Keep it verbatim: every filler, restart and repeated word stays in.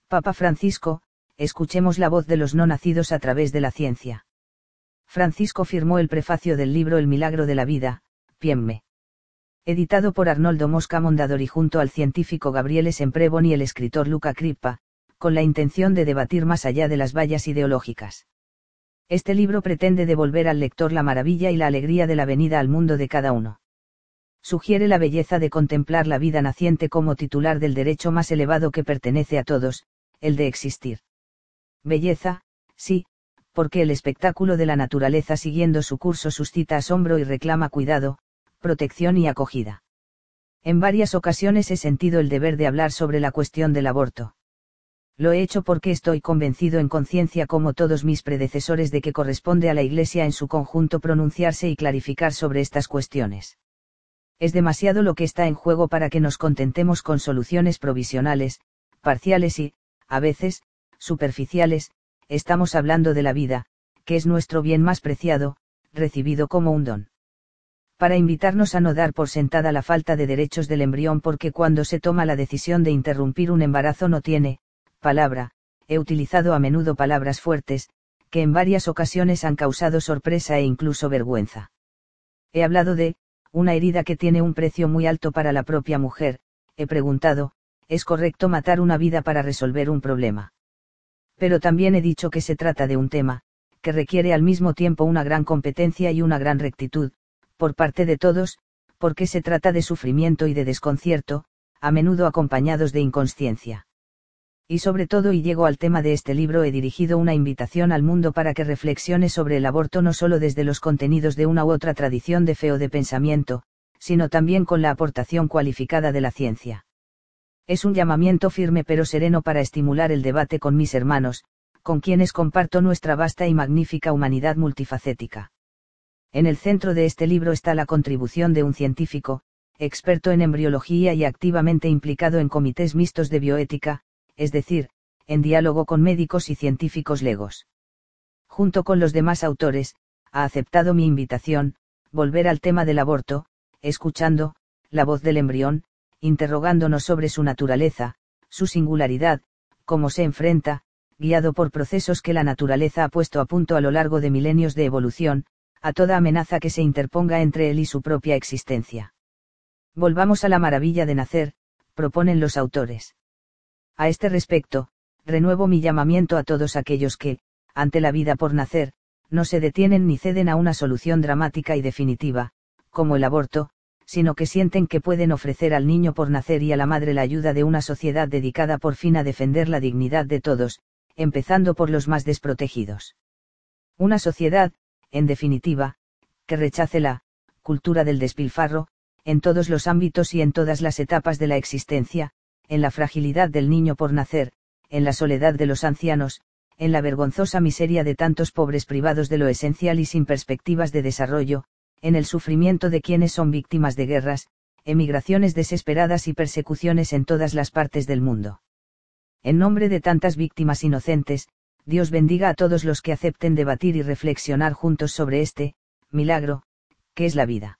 Papa Francisco, escuchemos la voz de los no nacidos a través de la ciencia. Francisco firmó el prefacio del libro El milagro de la vida, P M E. Editado por Arnoldo Mosca Mondadori junto al científico Gabriele Semprevon y el escritor Luca Crippa, con la intención de debatir más allá de las vallas ideológicas. Este libro pretende devolver al lector la maravilla y la alegría de la venida al mundo de cada uno. Sugiere la belleza de contemplar la vida naciente como titular del derecho más elevado que pertenece a todos, el de existir. Belleza, sí, porque el espectáculo de la naturaleza siguiendo su curso suscita asombro y reclama cuidado, protección y acogida. En varias ocasiones he sentido el deber de hablar sobre la cuestión del aborto. Lo he hecho porque estoy convencido en conciencia como todos mis predecesores de que corresponde a la Iglesia en su conjunto pronunciarse y clarificar sobre estas cuestiones. Es demasiado lo que está en juego para que nos contentemos con soluciones provisionales, parciales y, a veces, superficiales. Estamos hablando de la vida, que es nuestro bien más preciado, recibido como un don. Para invitarnos a no dar por sentada la falta de derechos del embrión porque cuando se toma la decisión de interrumpir un embarazo no tiene, palabra, he utilizado a menudo palabras fuertes, que en varias ocasiones han causado sorpresa e incluso vergüenza. He hablado de, una herida que tiene un precio muy alto para la propia mujer, he preguntado, ¿es correcto matar una vida para resolver un problema? Pero también he dicho que se trata de un tema, que requiere al mismo tiempo una gran competencia y una gran rectitud, por parte de todos, porque se trata de sufrimiento y de desconcierto, a menudo acompañados de inconsciencia. Y sobre todo, y llego al tema de este libro, he dirigido una invitación al mundo para que reflexione sobre el aborto no solo desde los contenidos de una u otra tradición de fe o de pensamiento, sino también con la aportación cualificada de la ciencia. Es un llamamiento firme pero sereno para estimular el debate con mis hermanos, con quienes comparto nuestra vasta y magnífica humanidad multifacética. En el centro de este libro está la contribución de un científico, experto en embriología y activamente implicado en comités mixtos de bioética, es decir, en diálogo con médicos y científicos legos. Junto con los demás autores, ha aceptado mi invitación, volver al tema del aborto, escuchando, la voz del embrión, interrogándonos sobre su naturaleza, su singularidad, cómo se enfrenta, guiado por procesos que la naturaleza ha puesto a punto a lo largo de milenios de evolución, a toda amenaza que se interponga entre él y su propia existencia. Volvamos a la maravilla de nacer, proponen los autores. A este respecto, renuevo mi llamamiento a todos aquellos que, ante la vida por nacer, no se detienen ni ceden a una solución dramática y definitiva, como el aborto, sino que sienten que pueden ofrecer al niño por nacer y a la madre la ayuda de una sociedad dedicada por fin a defender la dignidad de todos, empezando por los más desprotegidos. Una sociedad, en definitiva, que rechace la cultura del despilfarro, en todos los ámbitos y en todas las etapas de la existencia, en la fragilidad del niño por nacer, en la soledad de los ancianos, en la vergonzosa miseria de tantos pobres privados de lo esencial y sin perspectivas de desarrollo, en el sufrimiento de quienes son víctimas de guerras, emigraciones desesperadas y persecuciones en todas las partes del mundo. En nombre de tantas víctimas inocentes, Dios bendiga a todos los que acepten debatir y reflexionar juntos sobre este milagro, que es la vida.